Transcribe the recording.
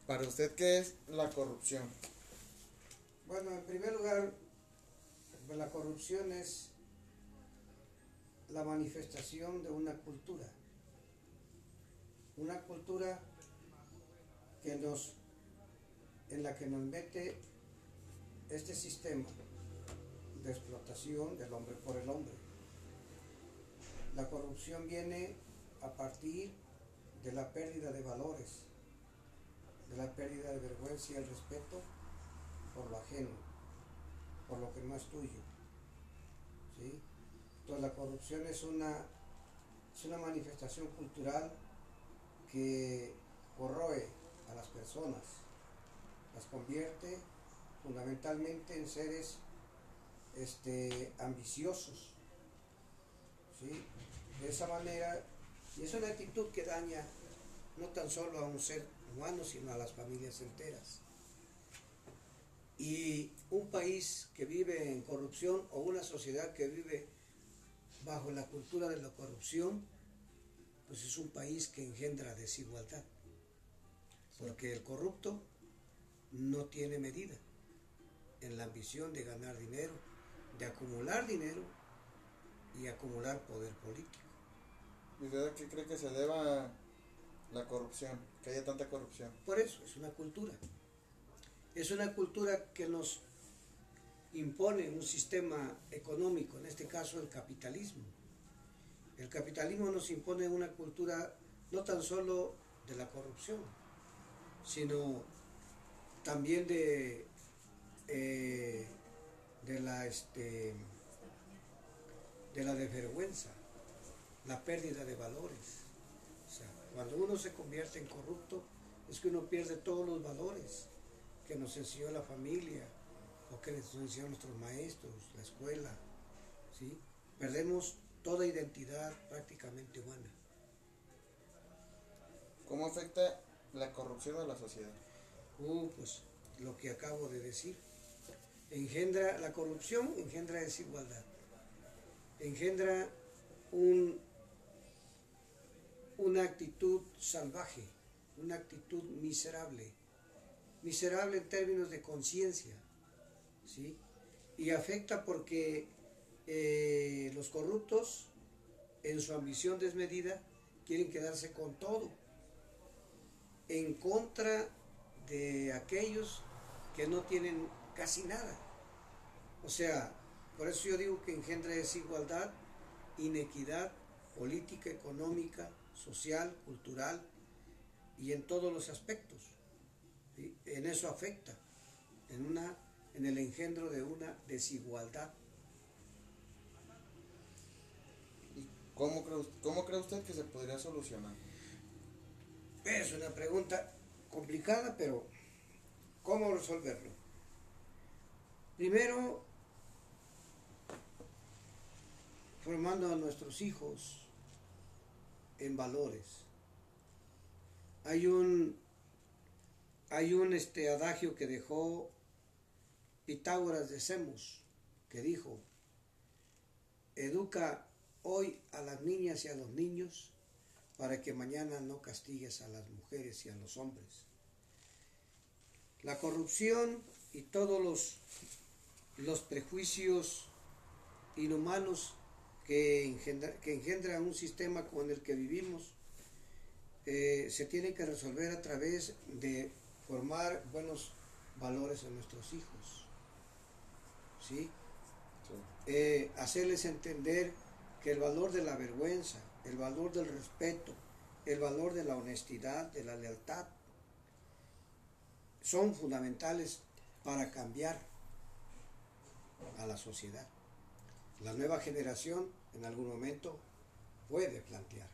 Para usted, ¿qué es la corrupción? Bueno, en primer lugar, la corrupción es la manifestación de una cultura que en la que nos mete este sistema de explotación del hombre por el hombre. La corrupción viene a partir de la pérdida de valores, de la pérdida de vergüenza y el respeto por lo ajeno, por lo que no es tuyo, ¿sí? Entonces la corrupción es una manifestación cultural que corroe a las personas, las convierte fundamentalmente en seres ambiciosos, ¿sí? De esa manera, y es una actitud que daña no tan solo a un ser humano, sino a las familias enteras. Y un país que vive en corrupción o una sociedad que vive bajo la cultura de la corrupción, pues es un país que engendra desigualdad, porque el corrupto no tiene medida en la ambición de ganar dinero, de acumular dinero y acumular poder político. ¿Y usted a qué cree que se deba la corrupción? Que haya tanta corrupción. Por eso es una cultura que nos impone un sistema económico, en este caso el capitalismo. El capitalismo nos impone una cultura no tan solo de la corrupción, sino también de la desvergüenza, la pérdida de valores. O sea, cuando uno se convierte en corrupto, es que uno pierde todos los valores que nos enseñó la familia, o que nos enseñaron nuestros maestros, la escuela, ¿sí? Perdemos toda identidad prácticamente humana. ¿Cómo afecta la corrupción a la sociedad? Pues lo que acabo de decir. La corrupción engendra desigualdad, engendra una actitud salvaje, una actitud miserable en términos de conciencia, ¿sí? Y afecta porque los corruptos, en su ambición desmedida, quieren quedarse con todo, en contra de aquellos que no tienen casi nada. O sea, por eso yo digo que engendra desigualdad, inequidad política, económica, social, cultural y en todos los aspectos, ¿sí? En eso afecta, en el engendro de una desigualdad. ¿Y cómo cree usted que se podría solucionar? Es una pregunta complicada, pero ¿cómo resolverlo? Primero, formando a nuestros hijos en valores. Hay un adagio que dejó Pitágoras de Semos, que dijo: educa hoy a las niñas y a los niños para que mañana no castigues a las mujeres y a los hombres. La corrupción y todos los prejuicios inhumanos que engendra un sistema con el que vivimos se tienen que resolver a través de formar buenos valores en nuestros hijos, ¿sí? Sí. Hacerles entender que el valor de la vergüenza, el valor del respeto, el valor de la honestidad, de la lealtad, son fundamentales para cambiar a la sociedad. La nueva generación en algún momento puede plantear.